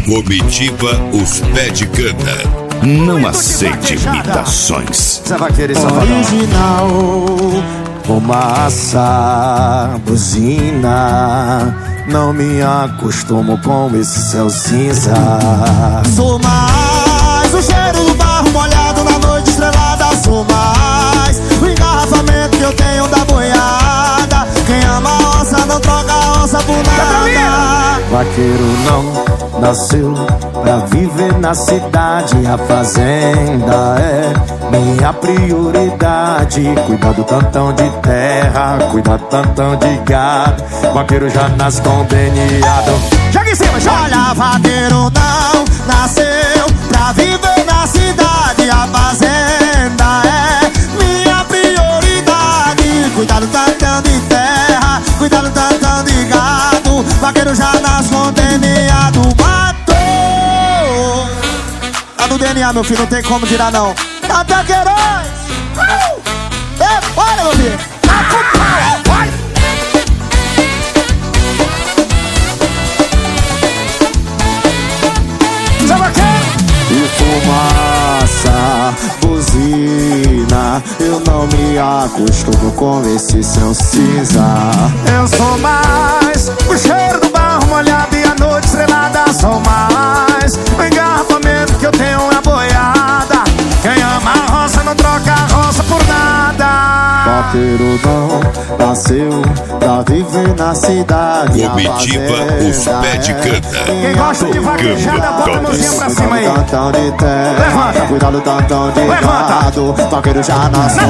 Comitiva Os Pé de Cana. Não aceite imitações. Original, fumaça, buzina. Não me acostumo com esse céu cinza. Sou mais o cheiro do barro molhado na noite estrelada. Sou mais o engarrafamento que eu tenho da boiada. Quem ama a onça não troca a onça por nada. Vaqueiro não nasceu pra viver na cidade. A fazenda é minha prioridade. Cuidar do tantão de terra, cuidar do tantão de gado. Vaqueiro já nasce conveniado. Joga em cima, joga! Olha, vaqueiro não nasceu pra viver na cidade. A fazenda é minha prioridade. Cuidar do tantão de terra, cuidar do tantão de gado. Vaqueiro já nasce conveniado. Matou! Tá no DNA, meu filho, não tem como tirar não. Até Queiroz! Olha, meu filho! Tá com pau! Vai! E fumaça, buzina. Eu não me acostumo com esse céu cinza. Eu sou mais o cheiro do barro molhado e a noite estrelada. Sou mais o engarrafamento que eu tenho é boiada. Quem ama a roça não troca a roça por nada. Vaqueiro não nasceu pra viver na cidade. Comitiva Os Pé de Cana. Quem gosta de vaquejada, bota a mãozinha pra cima aí. Levanta. Cuidado do tantão de gado. Vaqueiro já nasceu.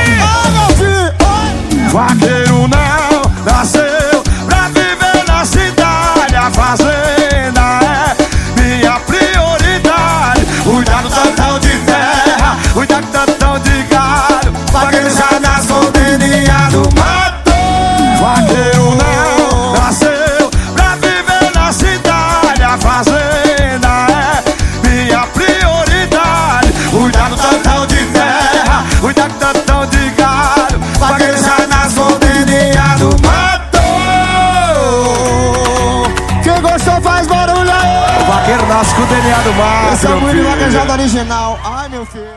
Vaqueiro não nasceu pra viver na cidade. A fazenda é minha prioridade. Cuidado do tantão de terra, cuidado do tantão de gado. Vaqueiro já nasceu conveniado. Matou! Vaqueiro não nasceu pra viver na cidade. A fazenda é minha prioridade. Cuidado do tantão de terra, cuidado do tantão de gado. Vaqueiro já nasceu conveniado. Matou! Quem gostou faz barulho aí! O vaqueiro nasce com o DNA do mar. Esse é o muito vaquejado original. Ai, meu filho.